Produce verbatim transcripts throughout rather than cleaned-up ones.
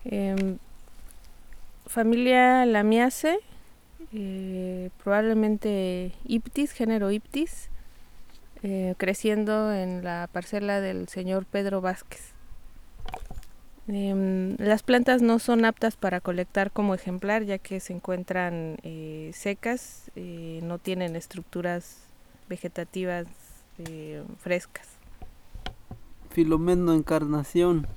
Em, familia Lamiaceae, eh, probablemente Iptis, género Iptis, eh, creciendo en la parcela del señor Pedro Vázquez. Eh, las plantas no son aptas para colectar como ejemplar, ya que se encuentran eh, secas, eh, no tienen estructuras vegetativas eh, frescas. Filomeno Encarnación.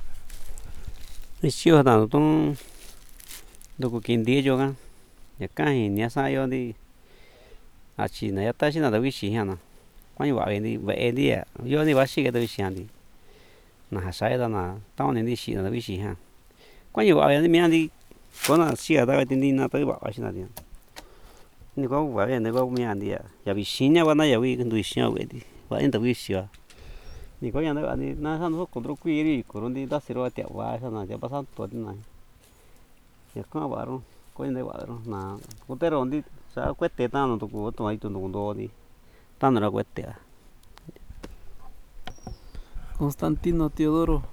Ichio ta tong doko kindi joga. Ya kai nya sa yo di. A chi na ya ta chi na da wi shi ha na. Quan wa di ve di ya. Yo di wa shi ga da wi shi di. Na ha sa da na ta ni di shi na da wi shi ha. Quan wa di mi di ko na shi ga da di ni na ta wa wa shi na di. Ni ko wa ya ne ko mi di ya. Ya wi shi nya wa na ya wi ndu shi wa di. Wa in da wi shi wa. Ni ko ya na ni na sa no ko dro ku ri ko ron di da si ro te wa sa na ya pa sa to di na. Ya ka wa ro ko ni wa ro na ko te ro di sa ku te ta no to ko to ai to no do di. Ta no ra ku te. Constantino Teodoro.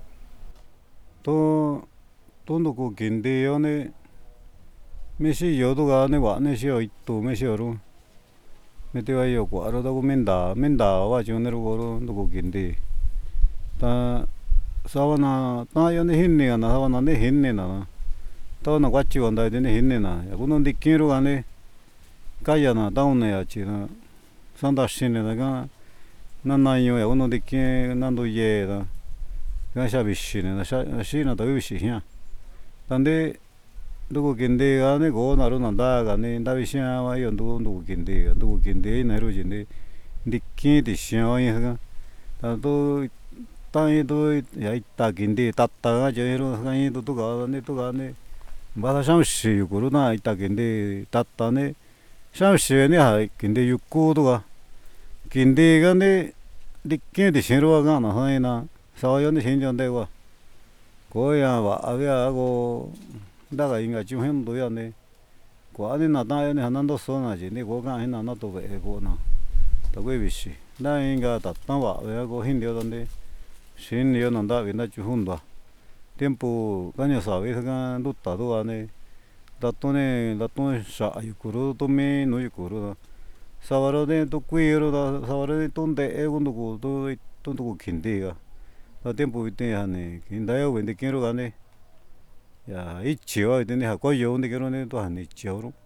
To to no ko kinde yo ne me shi yo to ga ne wa ne shi yo to me shi ro. Me te wa yo ko ro da ko menda menda wa jo ne ro ro no ko kinde. Ta sa wa na ta yo ne hin ne na sa wa na ne hin ne na. Ta na kwa chi wa da de ne hin ne na. Ya ko no di kin ro ga ne ka ya na da ne ya chi na. San da shi ne da ga na na yo ya ko no di kin na do ye da. Ga sha bi shi ne na sha shi na da wi shi ya. Ta de do ko kinde ga ne go na ro na da ga ne da wi shi wa yo do do ko kinde ga do ko kinde na ro ji ne di kin di shi wa ya ga. Ta do ta yi do ya ta kinde ta ta ga je ro ga yi do to ga ne to ga ne. Ba da sham shi yu ko ro na ta kinde ta ta ne. Sham shi ne ha kinde yu ko to ga. Kinde ga ne di kin di shi ro ga na ha yi na. Sa yo ne shin jon de wa. Ko ya wa a ya go da ga inga chu hen do ya ne. Ko a ne na da ya ne ha na do so na ji ne go ga hin na na to ve go na. Ta we bi shi. Da inga ta ta wa ya go hin de don de. Shin yo na da vi na chu hun da. Tiempo ga ne sa ve ga do ta do wa ne. Da to ne da to sha yu ko ro to me no yu ko ro da. Sa wa ro de to kui ro da sa wa ro de to de e go no ko to to ko kin de ga. Da tiempo vi te ya ne kin da yo ve de kin ro ga ne. Ya ichi wa de ne ha ko yo de ke ro ne to ha ne chi ro.